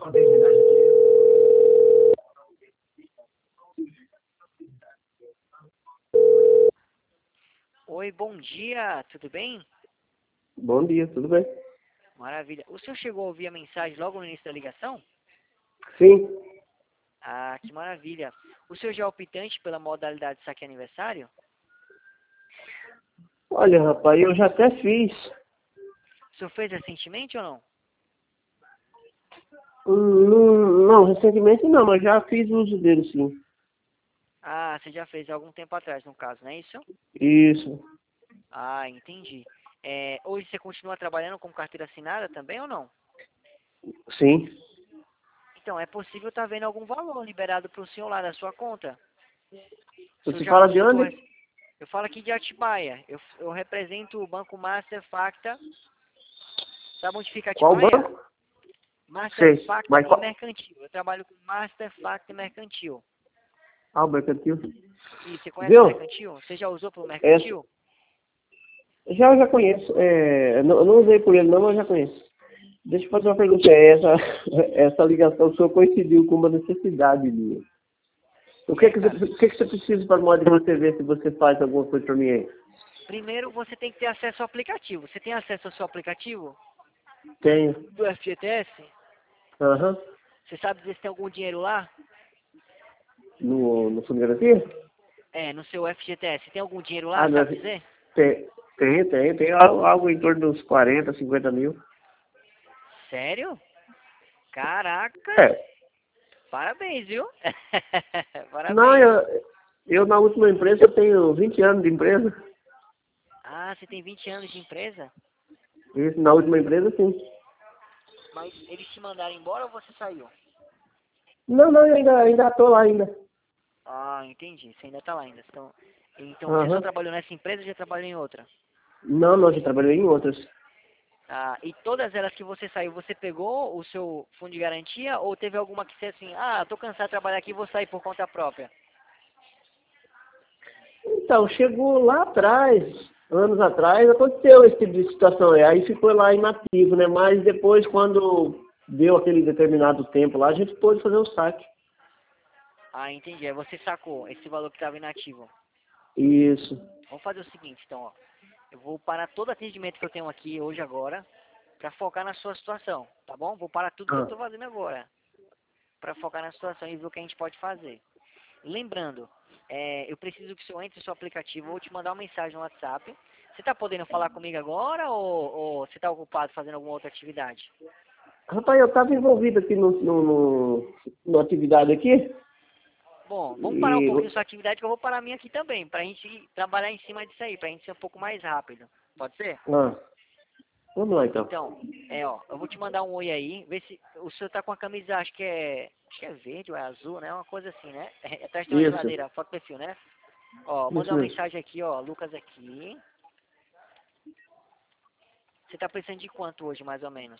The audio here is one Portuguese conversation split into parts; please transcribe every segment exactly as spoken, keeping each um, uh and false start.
Oi, bom dia, tudo bem? Bom dia, tudo bem? Maravilha. O senhor chegou a ouvir a mensagem logo no início da ligação? Sim. Ah, que maravilha. O senhor já é optante pela modalidade saque aniversário? Olha, rapaz, eu já até fiz. O senhor fez recentemente ou não? Hum, Não, não, recentemente não, mas já fiz uso dele, sim. Ah, você já fez há algum tempo atrás, no caso, não é isso? Isso. Ah, entendi. É, hoje você continua trabalhando com carteira assinada também ou não? Sim. Então, é possível estar vendo algum valor liberado para o senhor lá da sua conta. O senhor Você já fala de consultou? onde? essa- Eu falo aqui de Atibaia. Eu, eu represento o Banco Master Facta. Sabe onde fica Qual Atibaia? banco? Master Sei. Facta Mas e qual? Mercantil. Eu trabalho com Master Facta e Mercantil. Ah, o mercantil. E você conhece o Viu? Mercantil? Você já usou pelo Essa, Mercantil? já eu já conheço. É, não, eu não usei por ele não, mas já conheço. Deixa eu fazer uma pergunta. É, Essa, essa ligação sua coincidiu com uma necessidade minha. O E que, é, que, você, cara. o que, que você precisa para modo de você ver se você faz alguma coisa para mim aí? Primeiro você tem que ter acesso ao aplicativo. Você tem acesso ao seu aplicativo Tenho. do F G T S? Aham. Você sabe dizer se tem algum dinheiro lá? No, no Fundo de Garantia? É, no seu F G T S. Tem algum dinheiro lá, Ah, não, sabe dizer? tem, tem, tem, tem algo, algo em torno dos quarenta, cinquenta mil. Sério? Caraca! É. Parabéns, viu? Não, Parabéns. eu, eu na última empresa eu tenho vinte anos de empresa. Ah, você tem vinte anos de empresa? Isso, na última empresa sim. Mas eles te mandaram embora ou você saiu? Não, não, eu ainda, ainda tô lá ainda. Ah, entendi. Você ainda tá lá ainda. Então, então você só Aham. trabalhou nessa empresa ou já trabalhou em outra? Não, não, já trabalhei em outras. Ah, e todas elas que você saiu, você pegou o seu fundo de garantia ou teve alguma que você assim, ah, tô cansado de trabalhar aqui, vou sair por conta própria? Então, chegou lá atrás, anos atrás, aconteceu esse tipo de situação. aí Aí ficou lá inativo, né? Mas depois, quando deu aquele determinado tempo lá, a gente pôde fazer o saque. Ah, entendi. Aí você sacou esse valor que estava inativo. Isso. Vamos fazer o seguinte, então, ó. Eu vou parar todo atendimento que eu tenho aqui hoje agora para focar na sua situação, tá bom? Vou parar tudo que eu Ah. estou fazendo agora para focar na situação e ver o que a gente pode fazer. Lembrando, é, eu preciso que o senhor entre no seu aplicativo, eu vou te mandar uma mensagem no WhatsApp. Você está podendo falar comigo agora ou, ou você está ocupado fazendo alguma outra atividade? Rapaz, eu estava envolvido aqui no, no, no, numa atividade aqui. Bom, vamos parar um E. pouquinho sua atividade que eu vou parar a minha aqui também, para a gente trabalhar em cima disso aí, para a gente ser um pouco mais rápido. Pode ser? Ah, vamos lá então. Então, é, ó, eu vou te mandar um oi aí, ver se o senhor tá com a camisa, acho que é, acho que é verde ou é azul, né? Uma coisa assim, né? É, atrás tem uma Isso, geladeira, foto perfil, né? Ó, isso mandar uma mesmo. mensagem aqui, ó, Lucas aqui. Você tá precisando de quanto hoje, mais ou menos?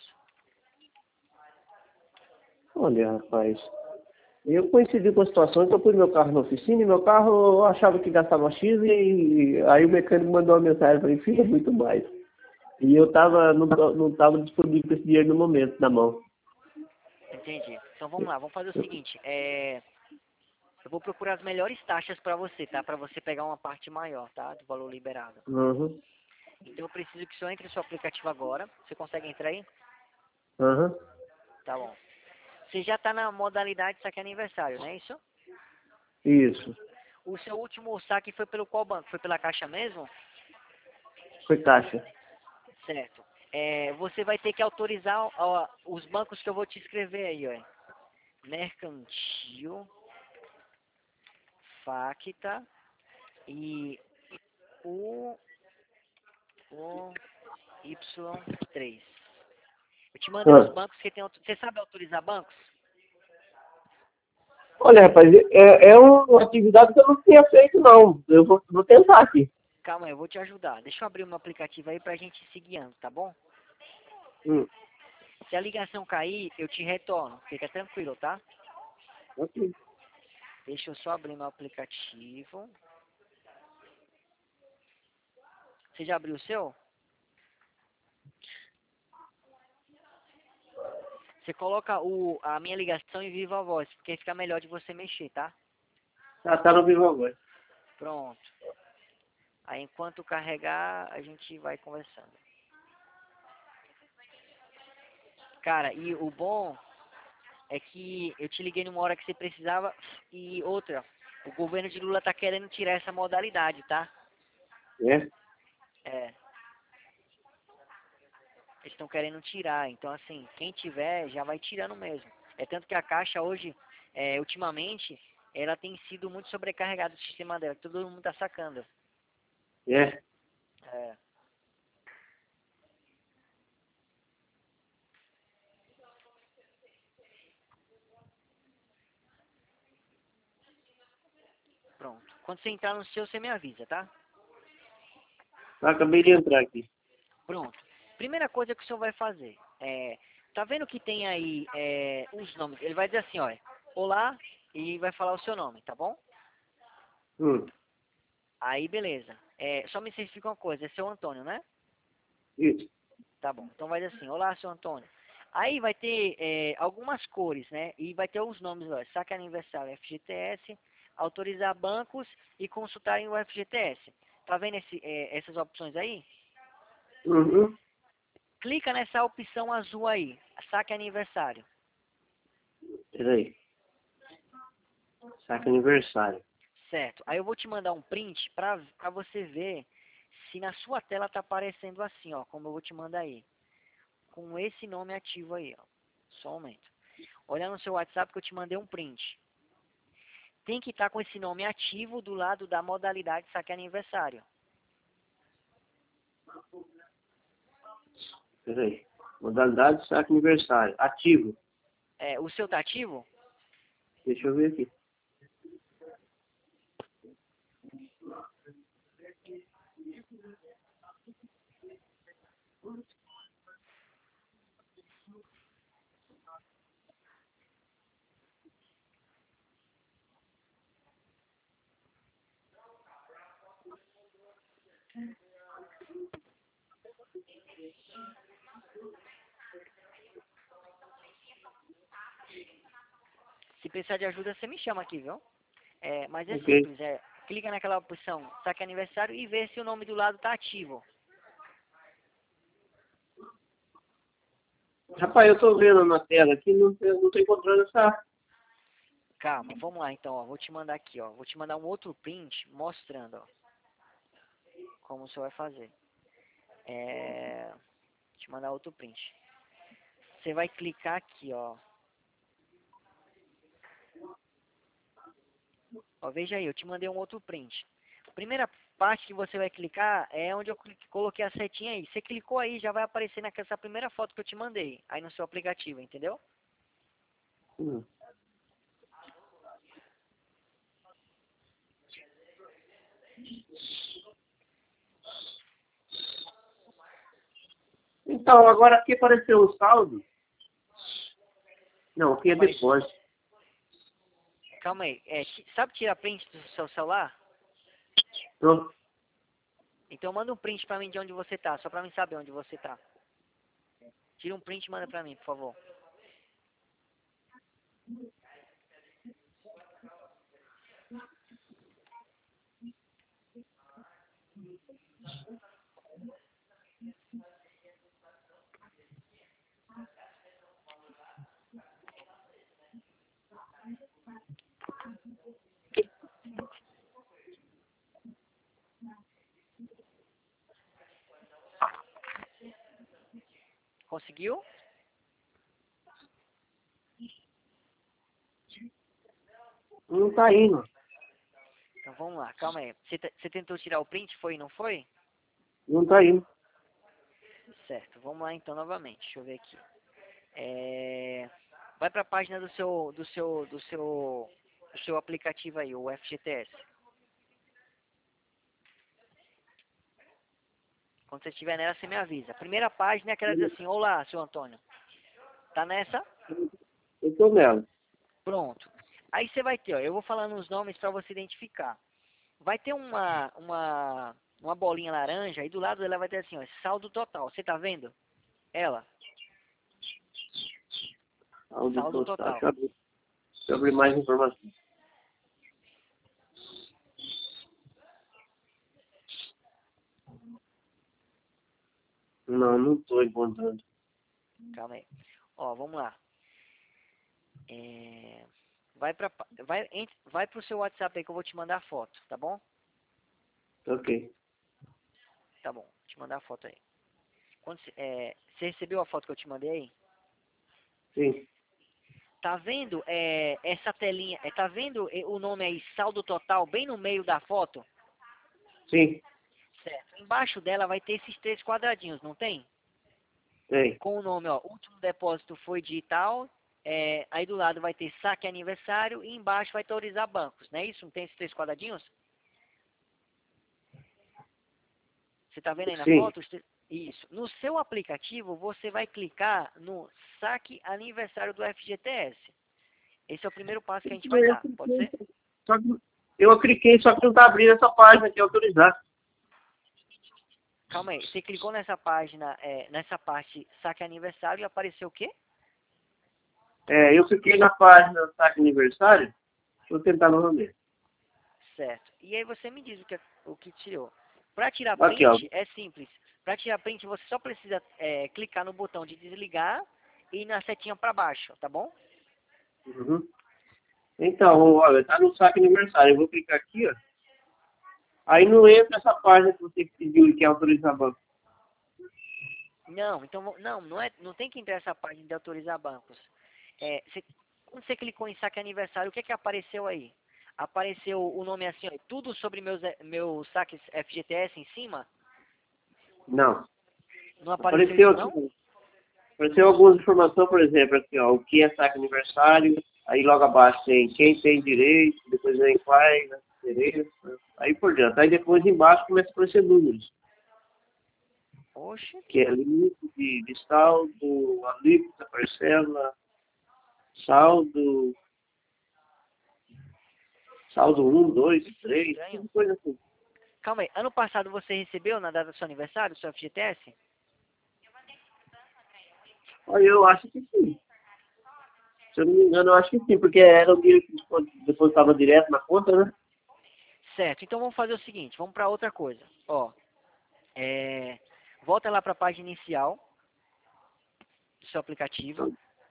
Olha, rapaz, eu coincidi com a situação que eu pus meu carro na oficina e meu carro eu achava que gastava X e aí o mecânico mandou uma mensagem para mim, filho, é muito mais. E eu Ah, tava, não, não tava disponível com esse dinheiro no momento, na mão. entendi. Então vamos lá, vamos fazer o seguinte, é, eu vou procurar as melhores taxas para você, tá? Para você pegar uma parte maior, tá? Do valor liberado. Uhum, Então eu preciso que o senhor entre no seu aplicativo agora. Você consegue entrar aí? uhum, Tá bom. Você já tá na modalidade saque aniversário, não é isso? isso. O seu último saque foi pelo qual banco? Foi pela Caixa mesmo? Foi caixa. Certo. É, você vai ter que autorizar ó, os bancos que eu vou te escrever aí, ó. Mercantil, Facta e o, o Y três. Eu te mandei os Ah. bancos que tem. auto- Você sabe autorizar bancos? Olha, rapaz, é, é uma atividade que eu não tinha feito, não. Eu vou, vou tentar aqui. Calma aí, eu vou te ajudar. Deixa eu abrir um aplicativo aí pra gente ir se guiando, tá bom? Hum, Se a ligação cair, eu te retorno. Fica tranquilo, tá? ok. Deixa eu só abrir meu aplicativo. Você já abriu o seu? Você coloca o, a minha ligação em viva voz, porque fica melhor de você mexer, tá? Tá, tá no vivo agora. Pronto. Aí enquanto carregar, a gente vai conversando. Cara, e o bom é que eu te liguei numa hora que você precisava. E outra, o governo de Lula tá querendo tirar essa modalidade, tá? É? É. Eles estão querendo tirar. Então, assim, quem tiver já vai tirando mesmo. É tanto que a Caixa hoje, é, ultimamente, ela tem sido muito sobrecarregada do sistema dela. Todo mundo tá sacando. É. É. Pronto. Quando você entrar no seu, você me avisa, tá? Ah, acabei de entrar aqui. Pronto. Primeira coisa que o senhor vai fazer é, tá vendo que tem aí é, os nomes? Ele vai dizer assim, olha, olá, e vai falar o seu nome, tá bom? Hum. Aí, beleza. É, só me certifica uma coisa, é seu Antônio, né? Isso. Tá bom. Então vai dizer assim, olá, seu Antônio. Aí vai ter é, algumas cores, né? E vai ter os nomes, ó, saque aniversário F G T S, autorizar bancos e consultarem o F G T S. Tá vendo esse, é, essas opções aí? Uhum. Clica nessa opção azul aí, saque aniversário. Peraí. Saque aniversário. Certo. Aí eu vou te mandar um print para para você ver se na sua tela tá aparecendo assim, ó, como eu vou te mandar aí. Com esse nome ativo aí, ó. Só um momento. Olha no seu WhatsApp que eu te mandei um print. Tem que estar com esse nome ativo do lado da modalidade saque aniversário. Peraí. Modalidade saque aniversário. Ativo. É, o seu tá ativo? Deixa eu ver aqui. Se precisar de ajuda, você me chama aqui, viu? É, mas é Ok. simples, é, clica naquela opção saque aniversário e vê se o nome do lado tá ativo. Rapaz, eu tô vendo na tela aqui, não, eu não tô encontrando essa. Calma, vamos lá então, ó. Vou te mandar aqui, ó. Vou te mandar um outro print mostrando, ó, como você vai fazer. É... Vou te mandar outro print. Você vai clicar aqui, ó. Ó, veja aí, eu te mandei um outro print. A primeira parte que você vai clicar é onde eu clique- coloquei a setinha aí. Você clicou aí, já vai aparecer nessa primeira foto que eu te mandei, aí no seu aplicativo, entendeu? Hum. Então, agora aqui apareceu o saldo. Não, aqui é Aparece... depósito. Calma aí, é, ti- sabe tirar print do seu celular? Tô. Então manda um print pra mim de onde você tá, só pra mim saber onde você tá. Tira um print e manda pra mim, por favor. Conseguiu? Não tá indo. Então vamos lá, calma aí. Você, te- você tentou tirar o print, foi, não foi? Não tá indo. Certo, vamos lá então novamente. Deixa eu ver aqui. É... Vai para a página do seu, do seu, do seu, do seu aplicativo aí, o F G T S. Quando você estiver nela, você me avisa. A primeira página é aquela que diz assim, olá, seu Antônio. Tá nessa? Eu tô nela. Pronto. Aí você vai ter, ó, eu vou falando os nomes para você identificar. Vai ter uma, uma, uma bolinha laranja e do lado dela vai ter assim, ó, saldo total. Você tá vendo? Ela. Saldo, Saldo total. total. Deixa eu abrir, deixa eu abrir mais informações. Não, não estou encontrando. Calma aí. Ó, vamos lá. É, vai para vai, ent- vai pro seu WhatsApp aí que eu vou te mandar a foto, tá bom? Ok. Tá bom, vou te mandar a foto aí. Quando, cê- é, você recebeu a foto que eu te mandei aí? Sim. Tá vendo é, essa telinha? É, tá vendo é, o nome aí, saldo total, bem no meio da foto? Sim. Certo. Embaixo dela vai ter esses três quadradinhos, não tem? Tem. Com o nome, ó, último depósito foi digital. É, aí do lado vai ter saque aniversário e embaixo vai autorizar bancos, não é isso? Não tem esses três quadradinhos? Você tá vendo aí na Sim. foto? Os tre- Isso. No seu aplicativo, você vai clicar no saque aniversário do F G T S. Esse é o primeiro passo que a gente vai Eu dar, pode cliquei, ser? só que eu cliquei, só que não está abrindo essa página de autorizar. Calma aí, você clicou nessa página, é, nessa parte saque aniversário e apareceu o quê? É, eu cliquei na página do saque aniversário. Vou tentar novamente. Certo. E aí você me diz o que, o que tirou. Para tirar Aqui, ó. print é simples. Para tirar print você só precisa é, clicar no botão de desligar e na setinha para baixo, tá bom? Uhum. Então, olha, tá no saque aniversário. Eu vou clicar aqui, ó. Aí não entra essa página que você pediu, que é autorizar banco. Não, então vo- não, não é, não tem que entrar essa página de autorizar bancos. É, você- quando você clicou em saque aniversário, o que que apareceu aí? Apareceu o nome assim, ó, tudo sobre meus eh, meus saques F G T S em cima? Não. Não apareceu Apareceu isso aqui. não? Apareceu algumas informações, por exemplo, aqui, ó. O que é saque aniversário. Aí logo abaixo tem quem tem direito, depois vem quais, né, interesse, aí por diante. Aí depois embaixo começa a aparecer números. Oxe, Que é limite de, de saldo, alíquota, parcela, saldo, saldo um, dois, que três, estranho. tudo coisa assim. Calma aí, ano passado você recebeu na data do seu aniversário, o seu F G T S? Olha, eu acho que sim. Se eu não me engano, eu acho que sim, porque era o dinheiro que depois estava direto na conta, né? Certo, então vamos fazer o seguinte, vamos para outra coisa. Ó, é, volta lá para a página inicial do seu aplicativo.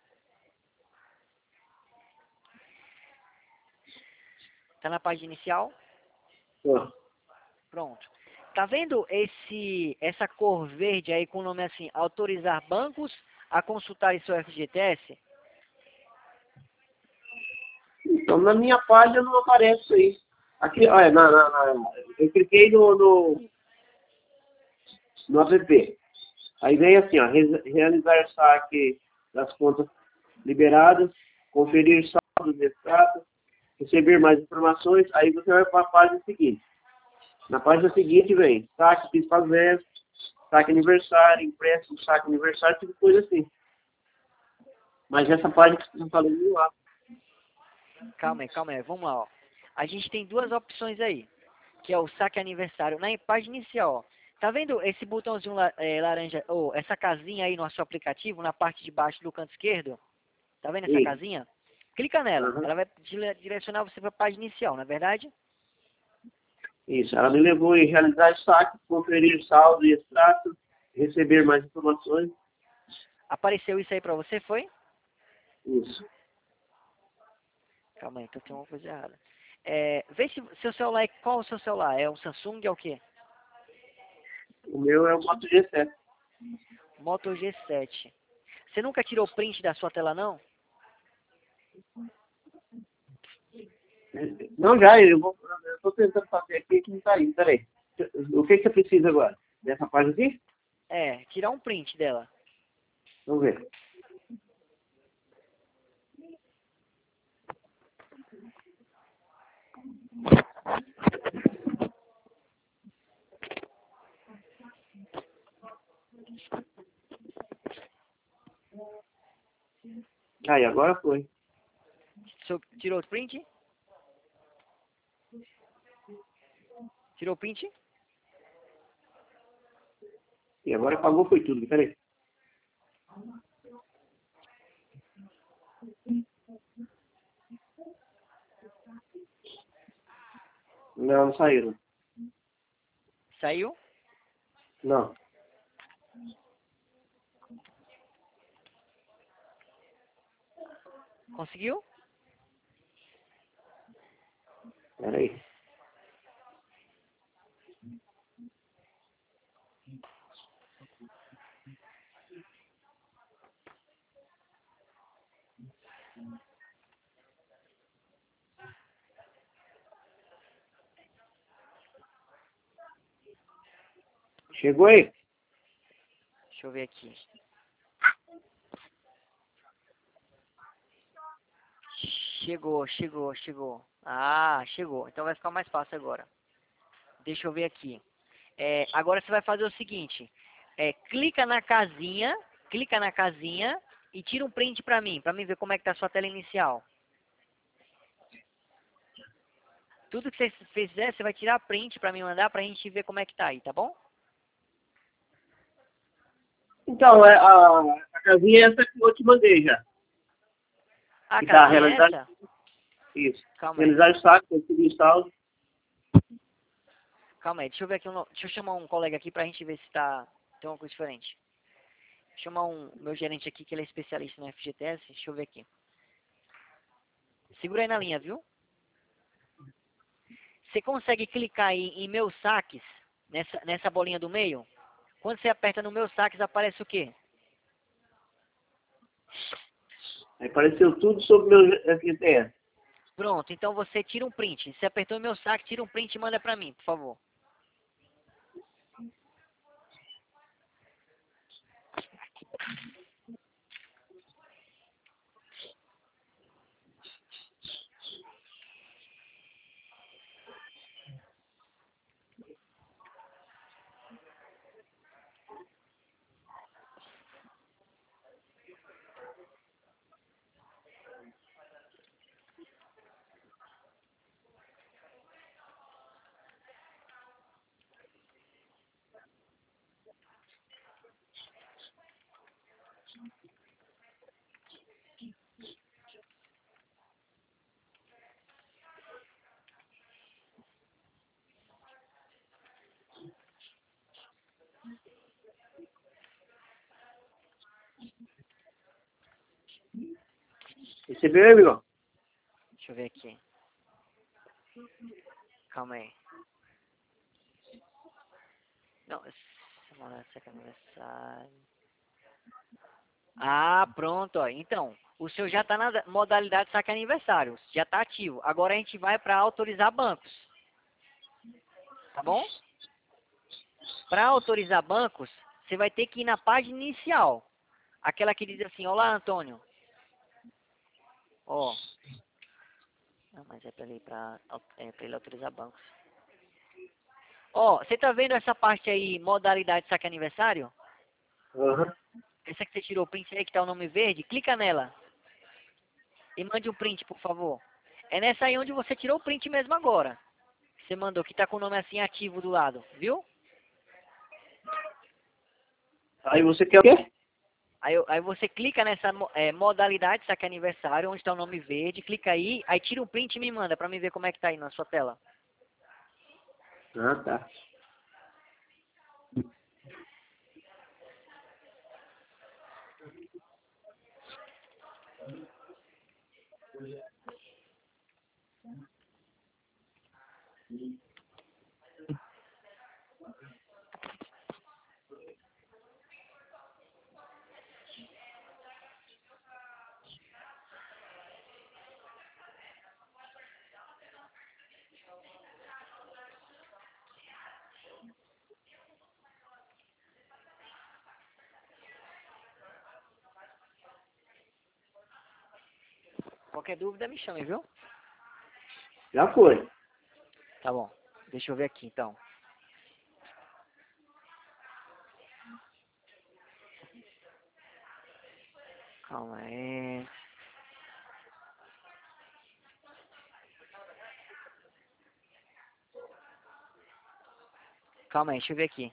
Tá na página inicial? Ó, Pronto. Tá vendo esse essa cor verde aí com o nome assim, autorizar bancos a consultar seu F G T S? então, na minha página não aparece isso aí. Aqui, olha, na, na, na- eu cliquei no, no, no app. Aí vem assim, ó, re- realizar saque das contas liberadas, conferir saldo de extrato, receber mais informações, aí você vai para a página seguinte. Na página seguinte vem saque pispas saque aniversário, empréstimo, saque aniversário, tudo coisa assim. Mas essa página que você está falando não lá. Calma aí, calma aí, vamos lá, ó. A gente tem duas opções aí, que é o saque aniversário na página inicial, ó. Tá vendo esse botãozinho la- é, laranja, ou essa casinha aí no seu aplicativo, na parte de baixo do canto esquerdo? Tá vendo essa Sim. casinha? Clica nela, Uhum. ela vai dire- direcionar você para a página inicial, não é verdade? Isso, ela me levou a realizar saque, conferir saldo e extrato, receber mais informações. Apareceu isso aí pra você, foi? Isso. Calma aí, que eu tenho uma coisa errada. É, vê se seu celular é qual o seu celular? É um Samsung, é o quê? O meu é o Moto G sete. Moto G sete. Você nunca tirou print da sua tela, não? Não, já, eu vou, eu estou tentando fazer aqui que não está indo. Peraí. O que, que você precisa agora? Dessa página aqui? É, tirar um print dela. Vamos ver. Aí, agora foi. Seu- Tirou o print? Tirou o print? E agora apagou foi tudo. Peraí. Não, não saíram. Saiu? Não. Conseguiu? Pera aí. Chegou aí? Deixa eu ver aqui. Chegou, chegou, chegou. Ah, chegou. Então vai ficar mais fácil agora. Deixa eu ver aqui. É, agora você vai fazer o seguinte. É, clica na casinha, clica na casinha e tira um print pra mim, pra mim ver como é que tá a sua tela inicial. Tudo que você fizer, você vai tirar print pra mim mandar pra gente ver como é que tá aí, tá bom? Então, é, a, a casinha é essa que eu te mandei já. A Que tá casinha é realizar essa? isso. Calma aí. Realizar o saco, conseguir o saldo. Calma aí, deixa eu ver aqui, um, deixa eu chamar um colega aqui pra gente ver se tá, tem uma coisa diferente. Vou chamar um, meu gerente aqui, que ele é especialista no F G T S, deixa eu ver aqui. Segura aí na linha, viu? Você consegue clicar aí em meus saques, nessa, nessa bolinha do meio? Quando você aperta no meus saques, aparece o quê? Aí apareceu tudo sobre o meu F G T S. Pronto, então você tira um print. Você apertou no meu saque, tira um print e manda pra mim, por favor. Recebeu aí, amigão? Deixa eu ver aqui. Calma aí. Não, semana seca aniversário. Ah, pronto, ó. Então, o seu já está na modalidade saque aniversário. Já está ativo. Agora a gente vai para autorizar bancos. Tá bom? Para autorizar bancos, você vai ter que ir na página inicial. Aquela que diz assim, olá, Antônio. Ó. Não, mas é para ele, pra, é pra ele autorizar bancos. Ó, você tá vendo essa parte aí, modalidade saque aniversário? Aham. Essa que você tirou o print aí, que tá o nome verde, clica nela. E mande um print, por favor. É nessa aí onde você tirou o print mesmo agora. Você mandou, que tá com o nome assim ativo do lado, viu? Aí você quer o quê? Aí, eu- aí você clica nessa mo- é, modalidade saque aniversário, onde está o nome verde, clica aí, aí tira um print e me manda pra mim ver como é que tá aí na sua tela. Ah, tá. Qualquer dúvida me chame, viu? Já foi. Tá bom. Deixa eu ver aqui então. Calma aí. Calma aí, deixa eu ver aqui.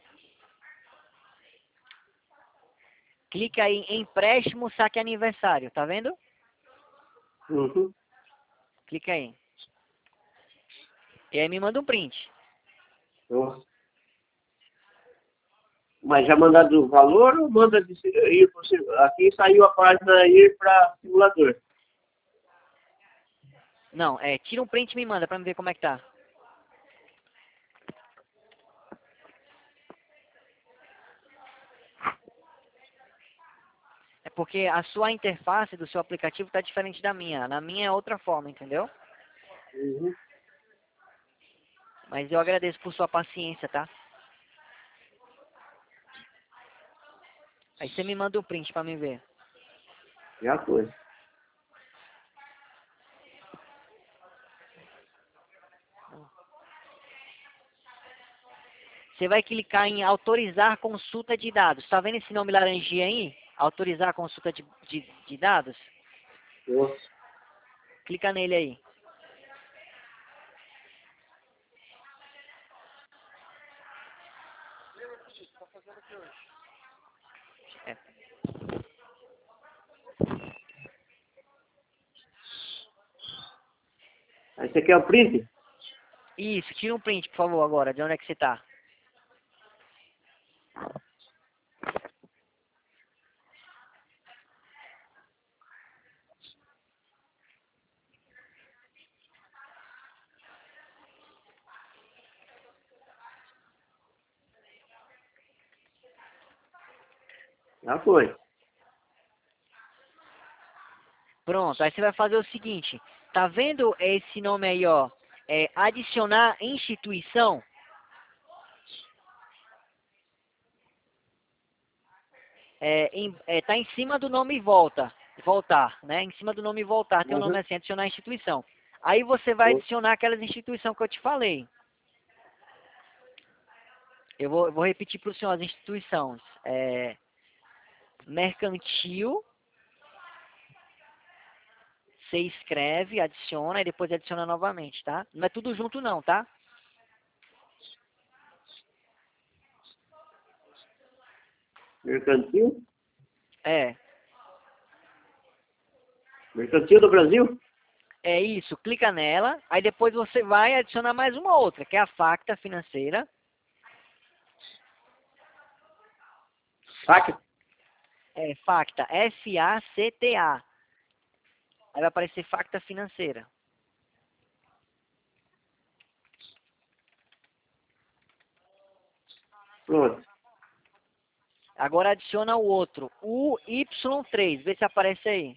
Clica aí em empréstimo saque aniversário, tá vendo? Uhum. Clica aí. E aí me manda um print. Nossa. Mas já mandaram o valor ou manda de ir pro sim- aqui saiu a página ir para simulador. Não, é, tira um print e me manda pra me ver como é que tá. É porque a sua interface do seu aplicativo tá diferente da minha. Na minha é outra forma, entendeu? Uhum. Mas eu agradeço por sua paciência, tá? Aí você me manda um print pra me ver. Já foi. Você vai clicar em autorizar consulta de dados. Tá vendo esse nome laranjinha aí? Autorizar consulta de, de, de dados? Nossa. Clica nele aí. É. Aí você quer o print? Isso, tira um print, por favor, agora, de onde é que você tá. Já foi. Pronto, aí você vai fazer o seguinte. Tá vendo esse nome aí, ó? É, adicionar instituição. É, em, é, tá em cima do nome volta. Voltar, né? Em cima do nome voltar tem o nome Uhum. assim, adicionar instituição. Aí você vai Nossa. adicionar aquelas instituições que eu te falei. Eu vou, eu vou repetir para o senhor as instituições. É, mercantil, você escreve, adiciona e depois adiciona novamente, tá? Não é tudo junto não, tá? Mercantil? É, Mercantil do Brasil? é isso, clica nela, aí depois você vai adicionar mais uma outra, que é a facta financeira. Saca? É facta, F A C T A. Aí vai aparecer facta financeira. Pronto. Agora adiciona o outro, o Y três, vê se aparece aí.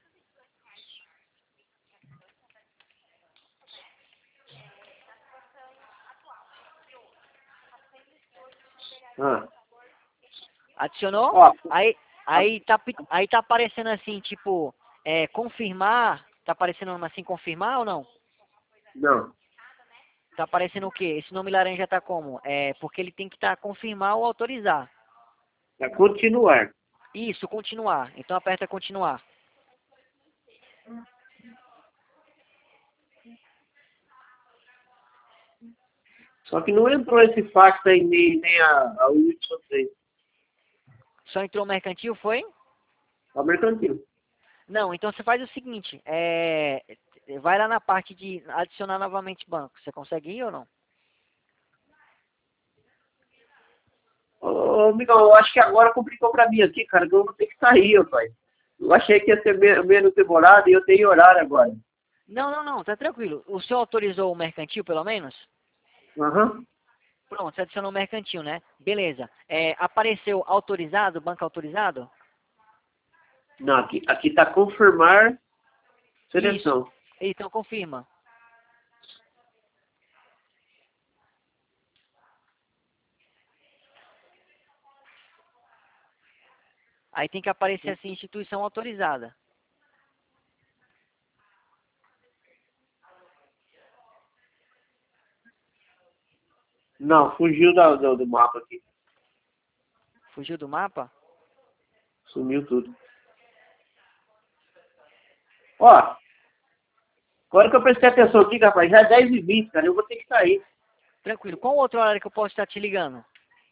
Ah. Adicionou? Ó, Aí, a- aí, tá, pi- aí tá aparecendo assim, tipo, é, confirmar. Tá aparecendo assim, confirmar ou não? não. Tá aparecendo o quê? Esse nome laranja tá como? É, porque ele tem que estar confirmar ou autorizar. É continuar. Isso, continuar. Então aperta continuar. Só que não entrou esse fax aí, nem, nem a, a Y três. Só entrou mercantil, foi? Só mercantil. Não, então você faz o seguinte, é, vai lá na parte de adicionar novamente banco. Você consegue ir ou não? Ô, ô, amigão, eu acho que agora complicou pra mim aqui, cara, que eu vou ter que sair, ó, pai. Eu achei que ia ser me- menos demorado e eu tenho horário agora. Não, não, não, tá tranquilo. O senhor autorizou o mercantil, pelo menos? Aham. Pronto, você adicionou o mercantil, né? Beleza. É, apareceu autorizado, banco autorizado? Não, aqui, aqui tá confirmar Isso. seleção. Então confirma. Aí tem que aparecer assim, instituição autorizada. Não, fugiu da, do, do mapa aqui. Fugiu do mapa? Sumiu tudo. Ó, agora que eu prestei atenção aqui, rapaz, já é dez e vinte, cara, eu vou ter que sair. Tranquilo. Qual outro horário que eu posso estar te ligando?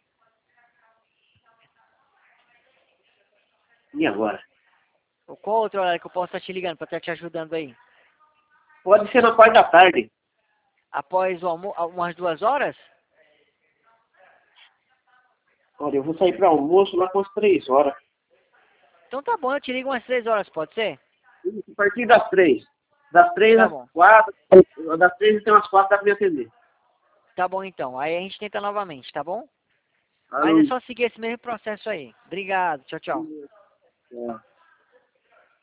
E agora? Ou qual outro horário que eu posso estar te ligando para estar te ajudando aí? Pode ser na parte da tarde. Após o almoço, umas duas horas? Olha, eu vou sair para almoço lá com as três horas. Então tá bom, eu te ligo umas três horas, pode ser? A partir das três. Das três Tá às bom. quatro. Das três até umas quatro dá pra me atender. Tá bom então. Aí a gente tenta novamente, tá bom? Mas Alô. é só seguir esse mesmo processo aí. Obrigado. Tchau, tchau. É.